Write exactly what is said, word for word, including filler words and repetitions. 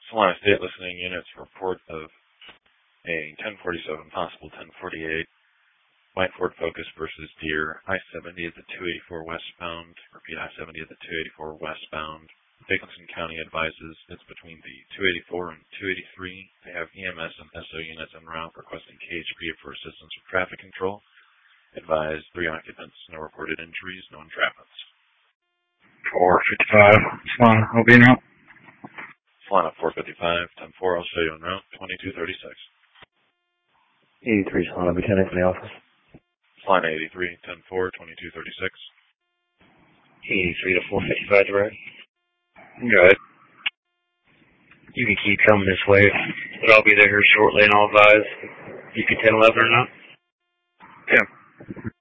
Solana State listening units report of a ten forty-seven possible ten forty-eight. White Ford Focus versus Deer. I seventy at the two eighty-four westbound. Repeat, I seventy at the two eighty-four westbound. Dickinson County advises it's between the two eighty-four and two eighty-three. They have E M S and S O units en route requesting K H P for assistance with traffic control. Advise three occupants, no reported injuries, no entrapments. four fifty-five, Solana, I'll be en route. Solana four fifty-five, ten four, I'll show you en route, twenty-two thirty-six. eighty-three, Solana, Lieutenant in the office. Solana eighty-three, ten four, twenty-two thirty-six. eighty-three to four fifty-five, direct. Go ahead. You can keep coming this way, but I'll be there here shortly and I'll advise if you can ten eleven or not. Yeah.